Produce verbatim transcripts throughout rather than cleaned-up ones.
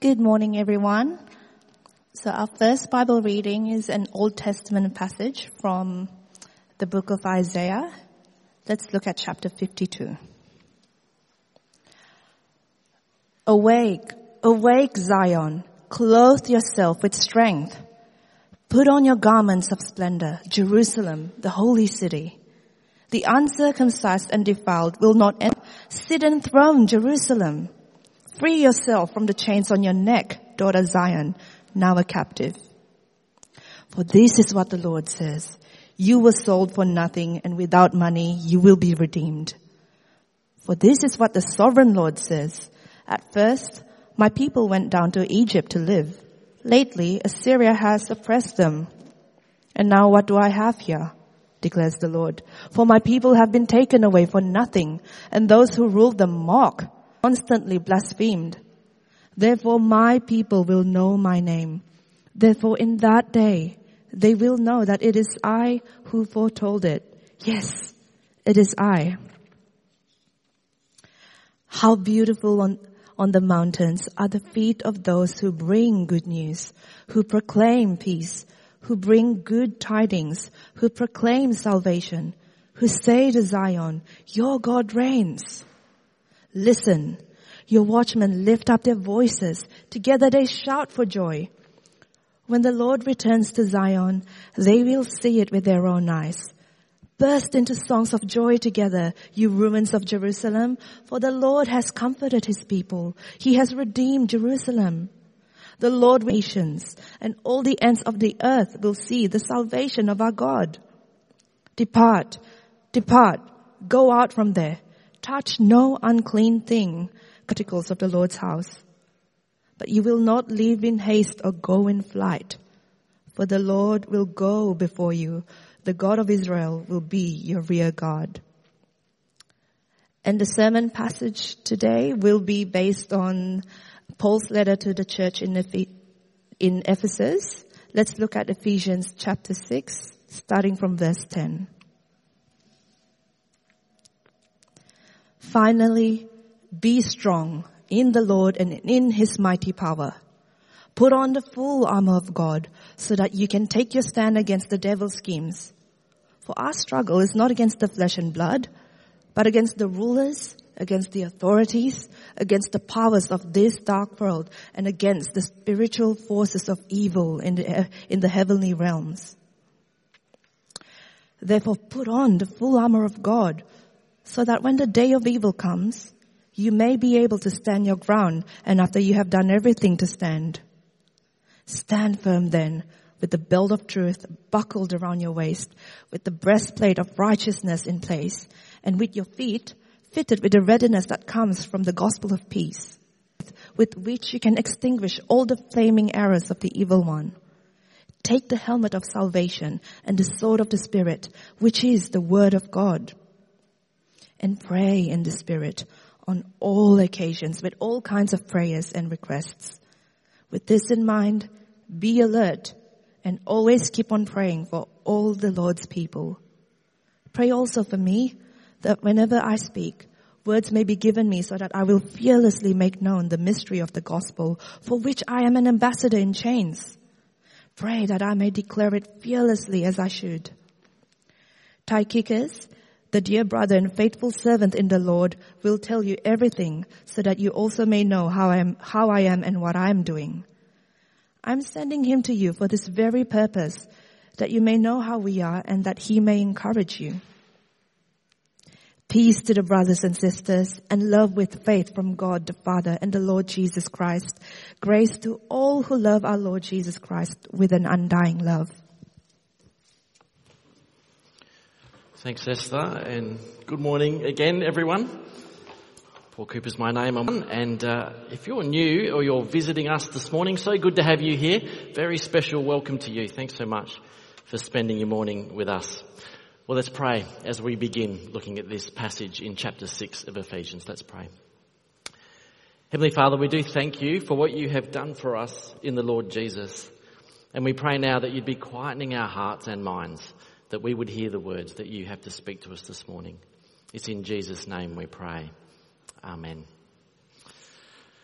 Good morning, everyone. So our first Bible reading is an Old Testament passage from the book of Isaiah. Let's look at chapter fifty-two. Awake, awake, Zion, clothe yourself with strength. Put on your garments of splendor, Jerusalem, the holy city. The uncircumcised and defiled will not enter. Sit enthroned, Jerusalem. Free yourself from the chains on your neck, daughter Zion, now a captive. For this is what the Lord says. You were sold for nothing, and without money you will be redeemed. For this is what the sovereign Lord says. At first, my people went down to Egypt to live. Lately, Assyria has oppressed them. And now what do I have here? Declares the Lord. For my people have been taken away for nothing, and those who ruled them mock, constantly blasphemed. Therefore my people will know my name. Therefore in that day they will know that it is I who foretold it. Yes, it is I. How beautiful on, on the mountains are the feet of those who bring good news, who proclaim peace, who bring good tidings, who proclaim salvation, who say to Zion, your God reigns. Listen, your watchmen lift up their voices. Together they shout for joy. When the Lord returns to Zion, they will see it with their own eyes. Burst into songs of joy together, you ruins of Jerusalem, for the Lord has comforted his people. He has redeemed Jerusalem. The Lord nations and all the ends of the earth will see the salvation of our God. Depart, depart, go out from there. Touch no unclean thing, articles of the Lord's house. But you will not leave in haste or go in flight. For the Lord will go before you. The God of Israel will be your rear guard. And the sermon passage today will be based on Paul's letter to the church in in Ephesus. Let's look at Ephesians chapter six, starting from verse ten. Finally, be strong in the Lord and in his mighty power. Put on the full armor of God so that you can take your stand against the devil's schemes. For our struggle is not against the flesh and blood, but against the rulers, against the authorities, against the powers of this dark world, and against the spiritual forces of evil in the, in the heavenly realms. Therefore, put on the full armor of God, so that when the day of evil comes, you may be able to stand your ground, and after you have done everything to stand. Stand firm then, with the belt of truth buckled around your waist, with the breastplate of righteousness in place, and with your feet fitted with the readiness that comes from the gospel of peace, with which you can extinguish all the flaming arrows of the evil one. Take the helmet of salvation and the sword of the Spirit, which is the word of God. And pray in the Spirit on all occasions with all kinds of prayers and requests. With this in mind, be alert and always keep on praying for all the Lord's people. Pray also for me that whenever I speak, words may be given me so that I will fearlessly make known the mystery of the gospel, for which I am an ambassador in chains. Pray that I may declare it fearlessly as I should. Tychicus, the dear brother and faithful servant in the Lord, will tell you everything so that you also may know how I am, how I am and what I am doing. I'm sending him to you for this very purpose, that you may know how we are and that he may encourage you. Peace to the brothers and sisters, and love with faith from God the Father and the Lord Jesus Christ. Grace to all who love our Lord Jesus Christ with an undying love. Thanks, Esther, and good morning again, everyone. Paul Cooper's my name, and uh, if you're new or you're visiting us this morning, so good to have you here. Very special welcome to you. Thanks so much for spending your morning with us. Well, let's pray as we begin looking at this passage in chapter six of Ephesians. Let's pray. Heavenly Father, we do thank you for what you have done for us in the Lord Jesus. And we pray now that you'd be quietening our hearts and minds, that we would hear the words that you have to speak to us this morning. It's in Jesus' name we pray. Amen.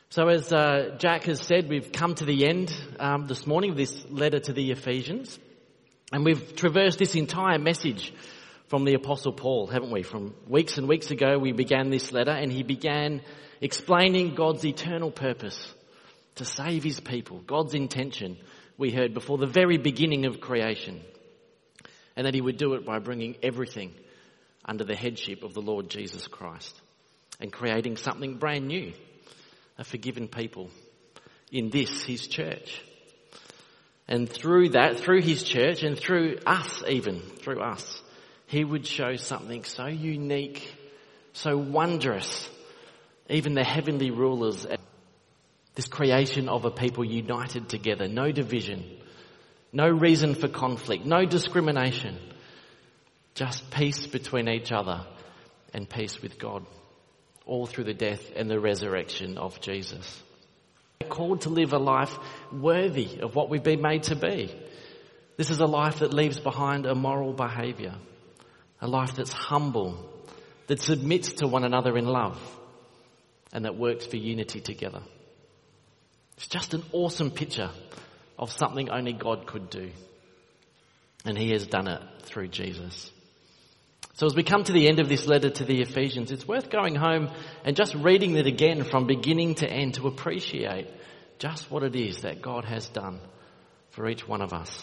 So as uh, Jack has said, we've come to the end um, this morning of this letter to the Ephesians. And we've traversed this entire message from the Apostle Paul, haven't we? From weeks and weeks ago we began this letter, and he began explaining God's eternal purpose to save his people, God's intention, we heard, before the very beginning of creation. And that he would do it by bringing everything under the headship of the Lord Jesus Christ and creating something brand new, a forgiven people in this, his church. And through that, through his church and through us even, through us, he would show something so unique, so wondrous, even the heavenly rulers, this creation of a people united together, no division, no reason for conflict, no discrimination, just peace between each other and peace with God, all through the death and the resurrection of Jesus. We're called to live a life worthy of what we've been made to be. This is a life that leaves behind a moral behaviour, a life that's humble, that submits to one another in love, and that works for unity together. It's just an awesome picture of something only God could do. And he has done it through Jesus. So as we come to the end of this letter to the Ephesians, it's worth going home and just reading it again from beginning to end to appreciate just what it is that God has done for each one of us.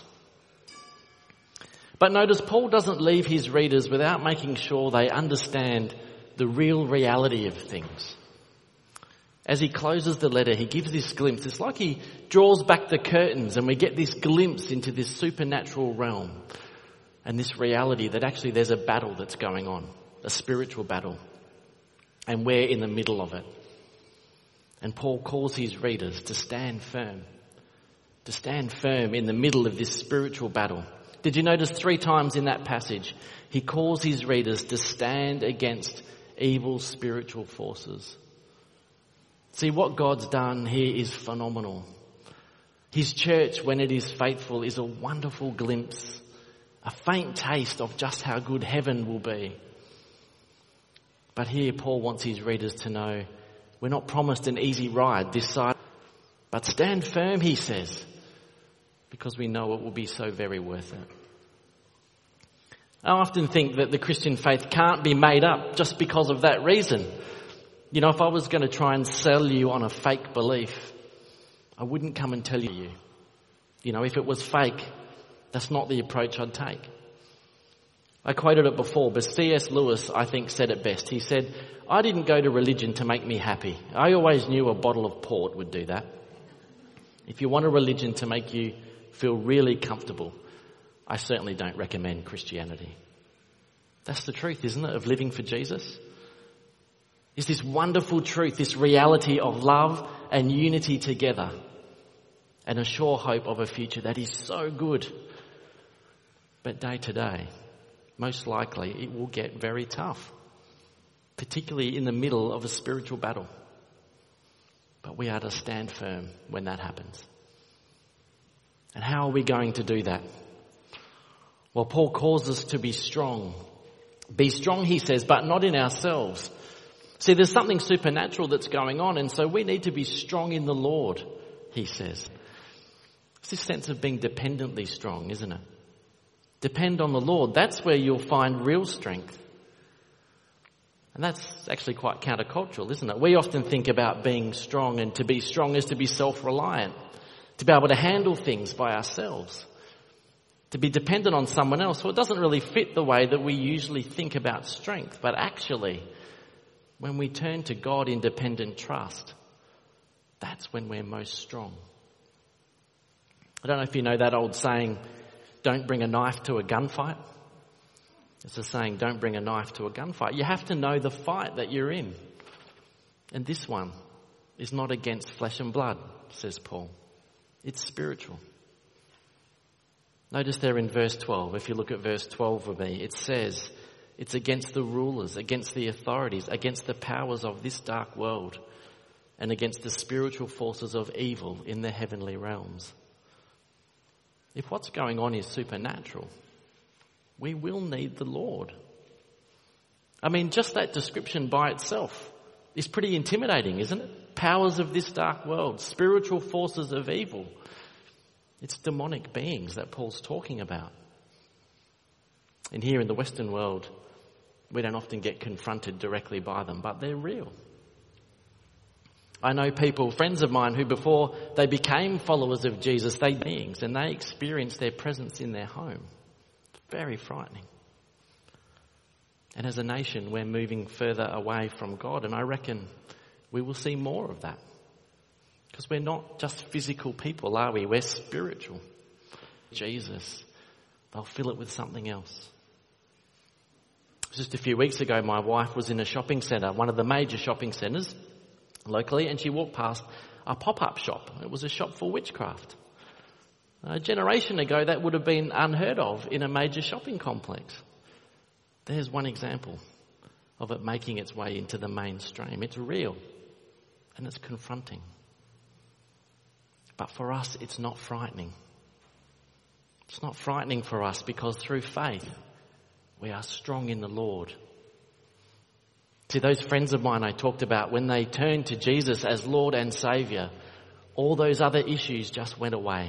But notice Paul doesn't leave his readers without making sure they understand the real reality of things. As he closes the letter, he gives this glimpse. It's like he draws back the curtains and we get this glimpse into this supernatural realm and this reality that actually there's a battle that's going on, a spiritual battle, and we're in the middle of it. And Paul calls his readers to stand firm, to stand firm in the middle of this spiritual battle. Did you notice three times in that passage, he calls his readers to stand against evil spiritual forces? See, what God's done here is phenomenal. His church, when it is faithful, is a wonderful glimpse, a faint taste of just how good heaven will be. But here Paul wants his readers to know we're not promised an easy ride this side, but stand firm, he says, because we know it will be so very worth it. I often think that the Christian faith can't be made up just because of that reason. You know, if I was going to try and sell you on a fake belief, I wouldn't come and tell you. You know, if it was fake, that's not the approach I'd take. I quoted it before, but C S Lewis, I think, said it best. He said, I didn't go to religion to make me happy. I always knew a bottle of port would do that. If you want a religion to make you feel really comfortable, I certainly don't recommend Christianity. That's the truth, isn't it, of living for Jesus? Is this wonderful truth, this reality of love and unity together, and a sure hope of a future that is so good. But day to day, most likely it will get very tough, particularly in the middle of a spiritual battle. But we are to stand firm when that happens. And how are we going to do that? Well, Paul calls us to be strong. Be strong, he says, but not in ourselves. See, there's something supernatural that's going on, and so we need to be strong in the Lord, he says. It's this sense of being dependently strong, isn't it? Depend on the Lord. That's where you'll find real strength. And that's actually quite countercultural, isn't it? We often think about being strong, and to be strong is to be self-reliant, to be able to handle things by ourselves, to be dependent on someone else. Well, it doesn't really fit the way that we usually think about strength, but actually, when we turn to God in dependent trust, that's when we're most strong. I don't know if you know that old saying, don't bring a knife to a gunfight. It's a saying, don't bring a knife to a gunfight. You have to know the fight that you're in. And this one is not against flesh and blood, says Paul. It's spiritual. Notice there in verse twelve, if you look at verse twelve with me, it says, it's against the rulers, against the authorities, against the powers of this dark world, and against the spiritual forces of evil in the heavenly realms. If what's going on is supernatural, we will need the Lord. I mean, just that description by itself is pretty intimidating, isn't it? powers of this dark world, spiritual forces of evil. It's demonic beings that Paul's talking about. And here in the Western world, we don't often get confronted directly by them, but they're real. I know people, friends of mine, who before they became followers of Jesus, they beings and they experienced their presence in their home. Very frightening. And as a nation, we're moving further away from God, and I reckon we will see more of that. Because we're not just physical people, are we? We're spiritual. Jesus, they'll fill it with something else. Just a few weeks ago, my wife was in a shopping centre, one of the major shopping centres locally, and she walked past a pop-up shop. It was a shop for witchcraft. A generation ago, that would have been unheard of in a major shopping complex. There's one example of it making its way into the mainstream. It's real and it's confronting. But for us, it's not frightening. It's not frightening for us because through faith, we are strong in the Lord. See, those friends of mine I talked about, when they turned to Jesus as Lord and Saviour, all those other issues just went away.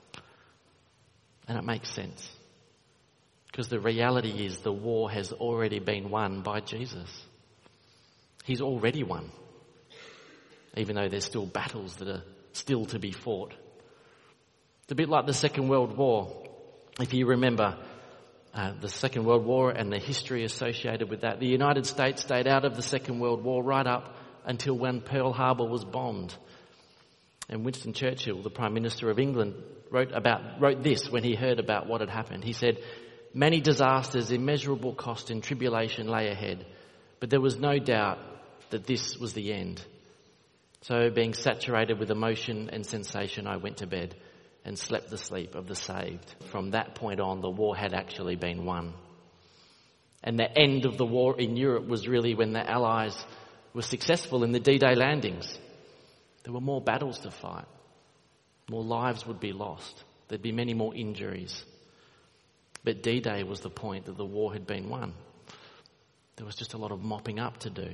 And it makes sense. Because the reality is the war has already been won by Jesus. He's already won. Even though there's still battles that are still to be fought. It's a bit like the Second World War. If you remember uh, the Second World War and the history associated with that, the United States stayed out of the Second World War right up until when Pearl Harbor was bombed. And Winston Churchill, the Prime Minister of England, wrote about wrote this when he heard about what had happened. He said, "Many disasters, immeasurable cost and tribulation lay ahead, but there was no doubt that this was the end. So being saturated with emotion and sensation, I went to bed and slept the sleep of the saved." From that point on, the war had actually been won. And the end of the war in Europe was really when the Allies were successful in the D-Day landings. There were more battles to fight. More lives would be lost. There'd be many more injuries. But D-Day was the point that the war had been won. There was just a lot of mopping up to do.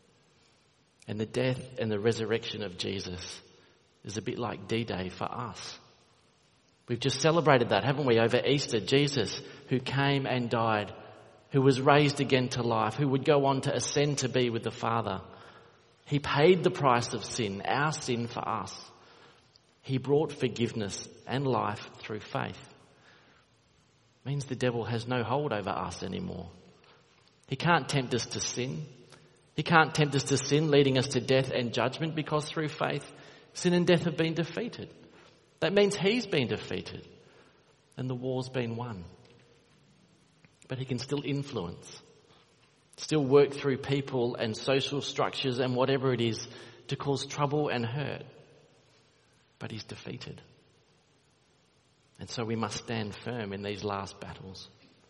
And the death and the resurrection of Jesus is a bit like D-Day for us. We've just celebrated that, haven't we, over Easter? Jesus, who came and died, who was raised again to life, who would go on to ascend to be with the Father. He paid the price of sin, our sin for us. He brought forgiveness and life through faith. It means the devil has no hold over us anymore. He can't tempt us to sin. He can't tempt us to sin, leading us to death and judgment, because through faith, sin and death have been defeated. That means he's been defeated and the war's been won. But he can still influence, still work through people and social structures and whatever it is to cause trouble and hurt. But he's defeated. And so we must stand firm in these last battles.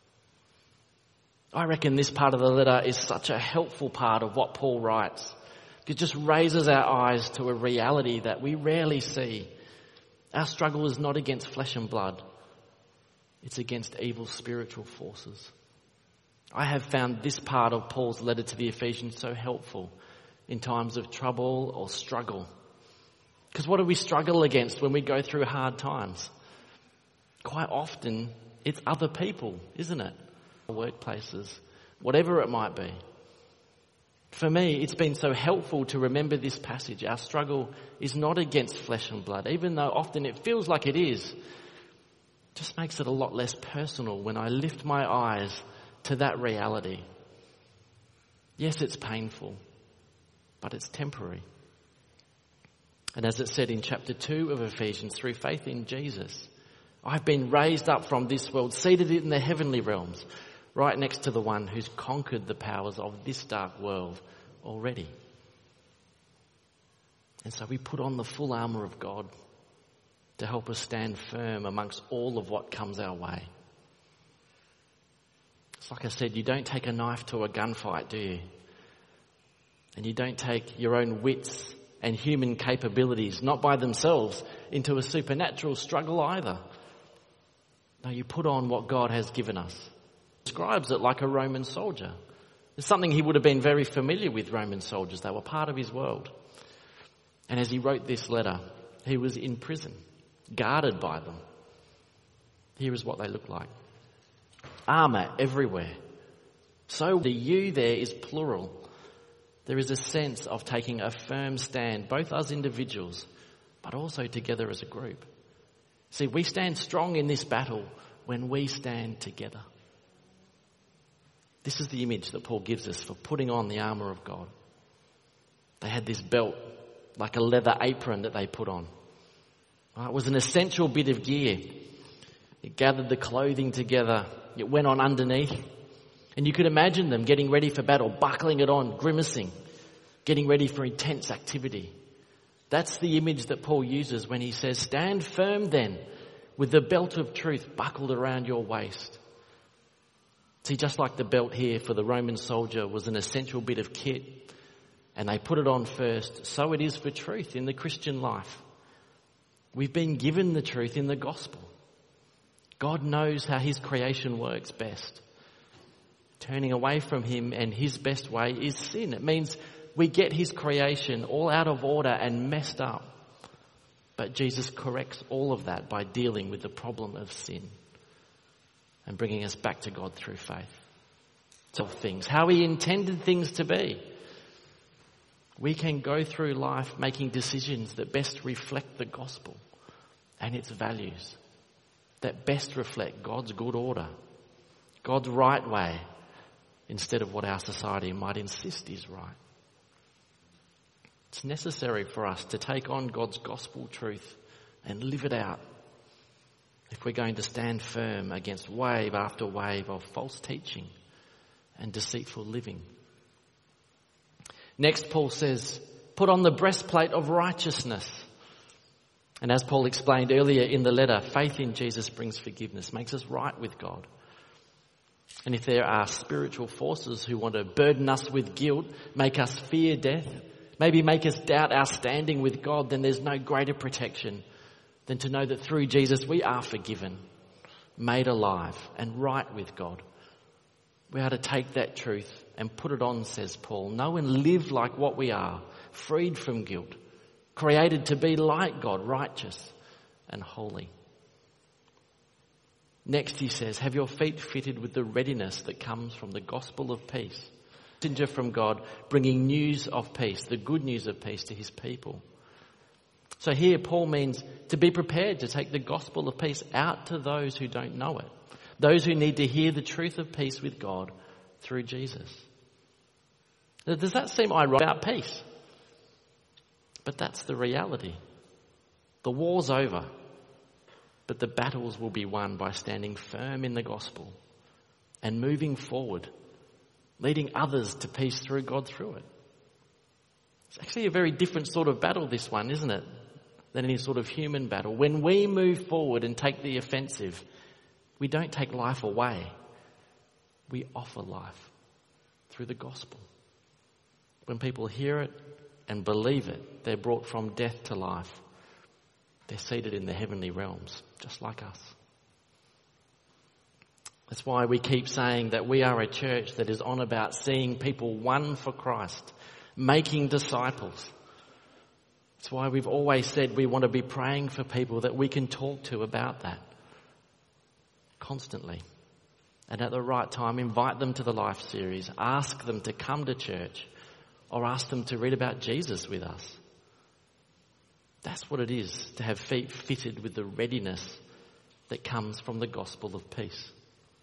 I reckon this part of the letter is such a helpful part of what Paul writes. It just raises our eyes to a reality that we rarely see. Our struggle is not against flesh and blood. It's against evil spiritual forces. I have found this part of Paul's letter to the Ephesians so helpful in times of trouble or struggle. Because what do we struggle against when we go through hard times? Quite often, it's other people, isn't it? Workplaces, whatever it might be. For me, it's been so helpful to remember this passage. Our struggle is not against flesh and blood, even though often it feels like it is. It just makes it a lot less personal when I lift my eyes to that reality. Yes, it's painful, but it's temporary. And as it said in chapter two of Ephesians, through faith in Jesus, I've been raised up from this world, seated in the heavenly realms, right next to the one who's conquered the powers of this dark world already. And so we put on the full armour of God to help us stand firm amongst all of what comes our way. It's like I said, you don't take a knife to a gunfight, do you? And you don't take your own wits and human capabilities, not by themselves, into a supernatural struggle either. No, you put on what God has given us. He describes it like a Roman soldier. It's something he would have been very familiar with, Roman soldiers. They were part of his world. And as he wrote this letter, he was in prison, guarded by them. Here is what they look like. Armour everywhere. So the you there is plural. There is a sense of taking a firm stand, both as individuals, but also together as a group. See, we stand strong in this battle when we stand together. This is the image that Paul gives us for putting on the armour of God. They had this belt, like a leather apron that they put on. It was an essential bit of gear. It gathered the clothing together. It went on underneath. And you could imagine them getting ready for battle, buckling it on, grimacing, getting ready for intense activity. That's the image that Paul uses when he says, stand firm then, with the belt of truth buckled around your waist. See, just like the belt here for the Roman soldier was an essential bit of kit, and they put it on first, so it is for truth in the Christian life. We've been given the truth in the gospel. God knows how his creation works best. Turning away from him and his best way is sin. It means we get his creation all out of order and messed up. But Jesus corrects all of that by dealing with the problem of sin and bringing us back to God through faith. So things, how he intended things to be. We can go through life making decisions that best reflect the gospel and its values, that best reflect God's good order, God's right way, instead of what our society might insist is right. It's necessary for us to take on God's gospel truth and live it out if we're going to stand firm against wave after wave of false teaching and deceitful living. Next, Paul says, put on the breastplate of righteousness. And as Paul explained earlier in the letter, faith in Jesus brings forgiveness, makes us right with God. And if there are spiritual forces who want to burden us with guilt, make us fear death, maybe make us doubt our standing with God, then there's no greater protection than to know that through Jesus we are forgiven, made alive and right with God. We are to take that truth and put it on, says Paul. Know and live like what we are, freed from guilt, created to be like God, righteous and holy. Next he says, have your feet fitted with the readiness that comes from the gospel of peace. Messenger from God, bringing news of peace, the good news of peace to his people. So here Paul means to be prepared to take the gospel of peace out to those who don't know it. Those who need to hear the truth of peace with God through Jesus. Now, does that seem ironic about peace? But that's the reality. The war's over, but the battles will be won by standing firm in the gospel and moving forward, leading others to peace through God through it. It's actually a very different sort of battle, this one, isn't it, than any sort of human battle. When we move forward and take the offensive, we don't take life away. We offer life through the gospel. When people hear it and believe it, they're brought from death to life. They're seated in the heavenly realms, just like us. That's why we keep saying that we are a church that is on about seeing people won for Christ, making disciples. That's why we've always said we want to be praying for people that we can talk to about that constantly. And at the right time, invite them to the Life series, ask them to come to church, or ask them to read about Jesus with us. That's what it is to have feet fitted with the readiness that comes from the gospel of peace.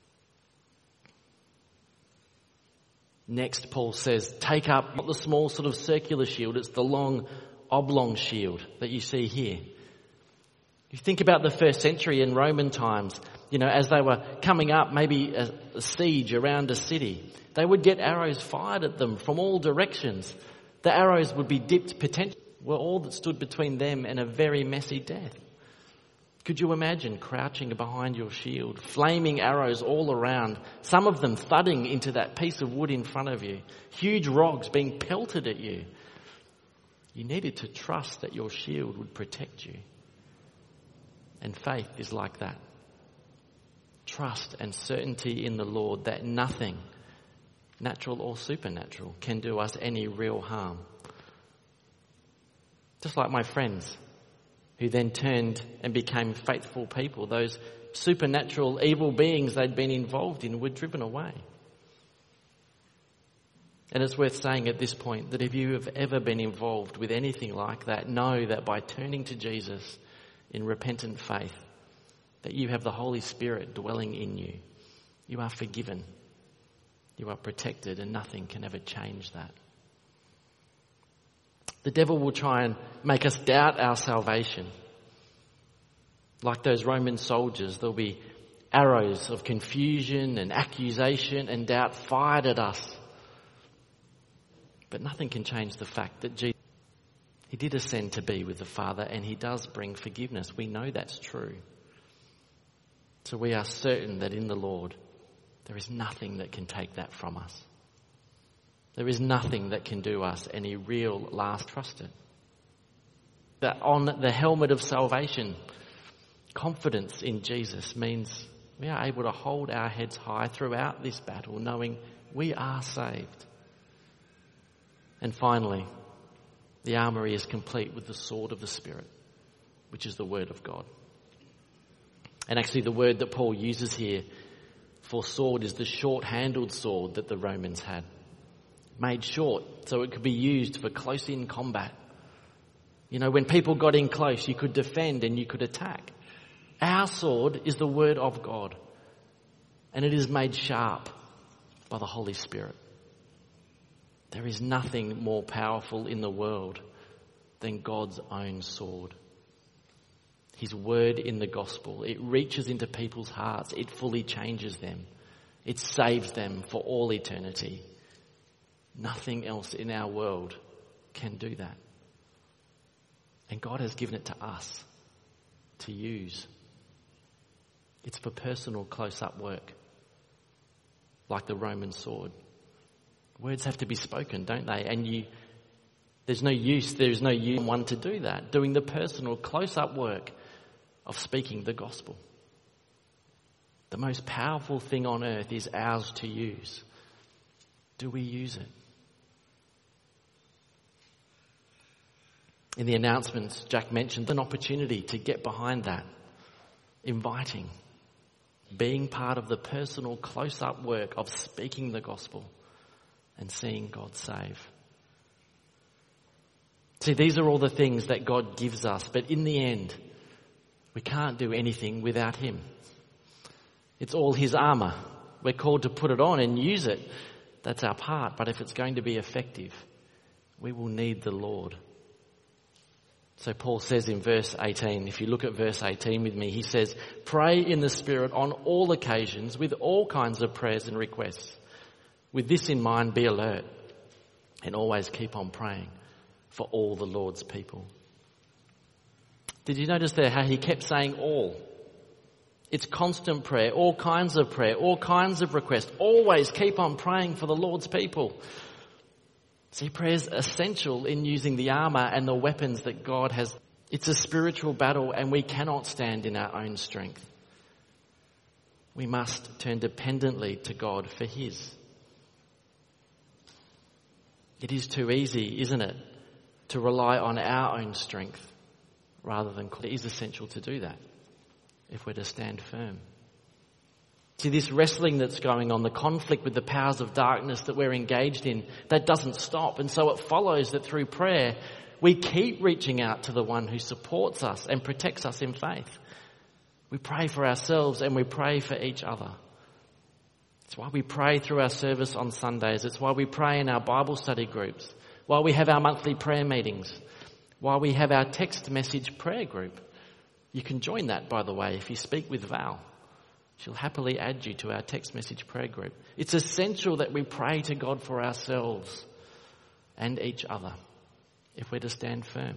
Next, Paul says, take up not the small sort of circular shield, it's the long oblong shield that you see here. You think about the first century in Roman times, you know, as they were coming up, maybe a, a siege around a city, they would get arrows fired at them from all directions. The arrows would be dipped potentially, were all that stood between them and a very messy death. Could you imagine crouching behind your shield, flaming arrows all around, some of them thudding into that piece of wood in front of you, huge rocks being pelted at you? You needed to trust that your shield would protect you. And faith is like that. Trust and certainty in the Lord that nothing, natural or supernatural, can do us any real harm. Just like my friends who then turned and became faithful people. Those supernatural evil beings they'd been involved in were driven away. And it's worth saying at this point that if you have ever been involved with anything like that, know that by turning to Jesus in repentant faith, that you have the Holy Spirit dwelling in you. You are forgiven. You are protected, and nothing can ever change that. The devil will try and make us doubt our salvation. Like those Roman soldiers, there'll be arrows of confusion and accusation and doubt fired at us. But nothing can change the fact that Jesus, he did ascend to be with the Father, and he does bring forgiveness. We know that's true. So we are certain that in the Lord, there is nothing that can take that from us. There is nothing that can do us any real last trusted. That on the helmet of salvation, confidence in Jesus means we are able to hold our heads high throughout this battle, knowing we are saved. And finally, the armoury is complete with the sword of the Spirit, which is the Word of God. And actually the word that Paul uses here for sword is the short-handled sword that the Romans had. Made short so it could be used for close-in combat. You know, when people got in close, you could defend and you could attack. Our sword is the Word of God, and it is made sharp by the Holy Spirit. There is nothing more powerful in the world than God's own sword. His word in the gospel. It reaches into people's hearts. It fully changes them. It saves them for all eternity. Nothing else in our world can do that. And God has given it to us to use. It's for personal close-up work, like the Roman sword. Words have to be spoken, don't they? And you, there's no use, there's no use in one to do that, doing the personal close-up work of speaking the gospel. The most powerful thing on earth is ours to use. Do we use it? In the announcements, Jack mentioned an opportunity to get behind that. Inviting. Being part of the personal close-up work of speaking the gospel and seeing God save. See, these are all the things that God gives us, but in the end, we can't do anything without him. It's all his armour. We're called to put it on and use it. That's our part. But if it's going to be effective, we will need the Lord. So Paul says in verse eighteen, if you look at verse eighteen with me, he says, pray in the Spirit on all occasions with all kinds of prayers and requests. With this in mind, be alert and always keep on praying for all the Lord's people. Did you notice there how he kept saying all? It's constant prayer, all kinds of prayer, all kinds of requests. Always keep on praying for the Lord's people. See, prayer is essential in using the armour and the weapons that God has. It's a spiritual battle, and we cannot stand in our own strength. We must turn dependently to God for his. It is too easy, isn't it, to rely on our own strength rather than God. It is essential to do that if we're to stand firm. See, this wrestling that's going on, the conflict with the powers of darkness that we're engaged in, that doesn't stop. And so it follows that through prayer, we keep reaching out to the one who supports us and protects us in faith. We pray for ourselves and we pray for each other. It's why we pray through our service on Sundays. It's why we pray in our Bible study groups. Why we have our monthly prayer meetings. Why we have our text message prayer group. You can join that, by the way, if you speak with Val. She'll happily add you to our text message prayer group. It's essential that we pray to God for ourselves and each other if we're to stand firm.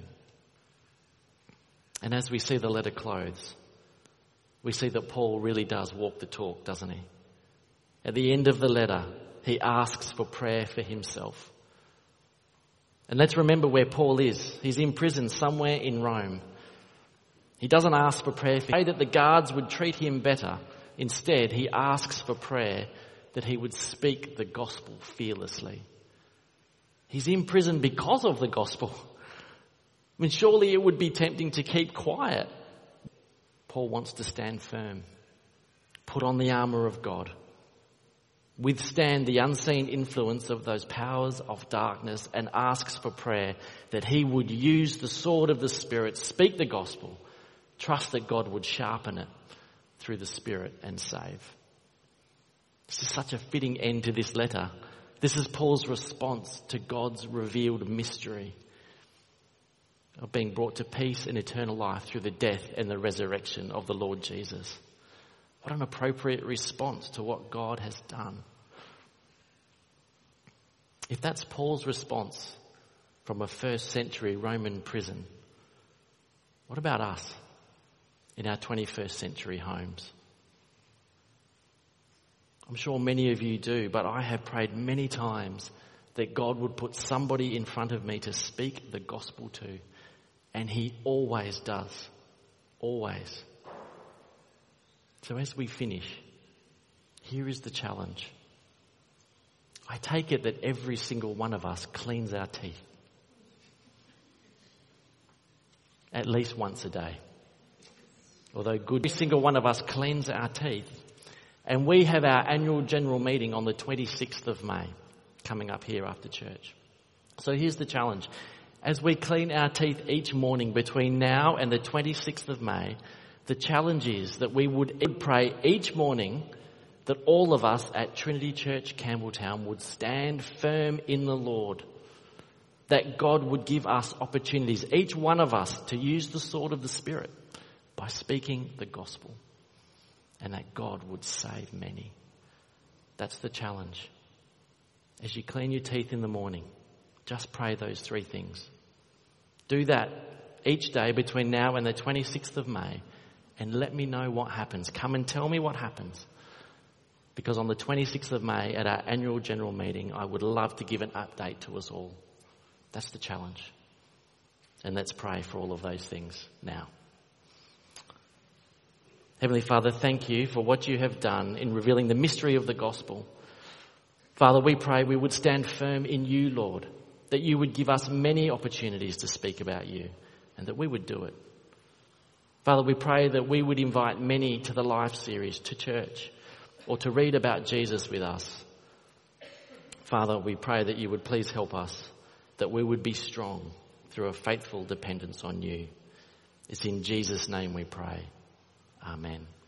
And as we see the letter close, we see that Paul really does walk the talk, doesn't he? At the end of the letter, he asks for prayer for himself. And let's remember where Paul is. He's in prison somewhere in Rome. He doesn't ask for prayer. Pray that the guards would treat him better. Instead, he asks for prayer that he would speak the gospel fearlessly. He's in prison because of the gospel. I mean, surely it would be tempting to keep quiet. Paul wants to stand firm, put on the armour of God, withstand the unseen influence of those powers of darkness, and asks for prayer that he would use the sword of the Spirit, speak the gospel, trust that God would sharpen it through the Spirit and save. This is such a fitting end to this letter. This is Paul's response to God's revealed mystery of being brought to peace and eternal life through the death and the resurrection of the Lord Jesus. What an appropriate response to what God has done. If that's Paul's response from a first century Roman prison, what about us in our twenty-first century homes? I'm sure many of you do, but I have prayed many times that God would put somebody in front of me to speak the gospel to. And he always does. Always. So as we finish, here is the challenge. I take it that every single one of us cleans our teeth. At least once a day. Although good, every single one of us cleans our teeth. And we have our annual general meeting on the twenty-sixth of May coming up here after church. So here's the challenge. As we clean our teeth each morning between now and the twenty-sixth of May, the challenge is that we would pray each morning that all of us at Trinity Church Campbelltown would stand firm in the Lord. That God would give us opportunities, each one of us, to use the sword of the Spirit by speaking the gospel. And that God would save many. That's the challenge. As you clean your teeth in the morning, just pray those three things. Do that each day between now and the twenty-sixth of May, and let me know what happens. Come and tell me what happens. Because on the twenty-sixth of May at our annual general meeting, I would love to give an update to us all. That's the challenge. And let's pray for all of those things now. Heavenly Father, thank you for what you have done in revealing the mystery of the gospel. Father, we pray we would stand firm in you, Lord, that you would give us many opportunities to speak about you and that we would do it. Father, we pray that we would invite many to the Life series, to church, or to read about Jesus with us. Father, we pray that you would please help us, that we would be strong through a faithful dependence on you. It's in Jesus' name we pray. Amen.